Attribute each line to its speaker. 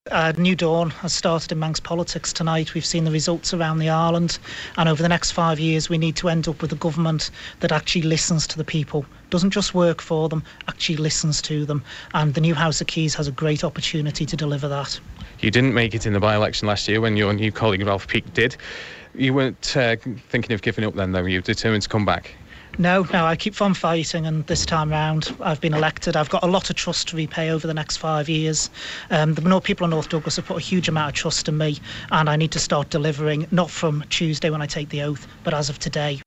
Speaker 1: New dawn has started in Manx politics tonight. We've seen the results around the island, and over the next 5 years we need to end up with a government that actually listens to the people, doesn't just work for them, actually listens to them, and the new House of Keys has a great opportunity to deliver that.
Speaker 2: You didn't make it in the by-election last year when your new colleague Ralph Peake did. You weren't thinking of giving up then, though? Were you determined to come back?
Speaker 1: No, I keep on fighting, and this time round I've been elected. I've got a lot of trust to repay over the next 5 years. The people of North Douglas have put a huge amount of trust in me, and I need to start delivering, not from Tuesday when I take the oath, but as of today.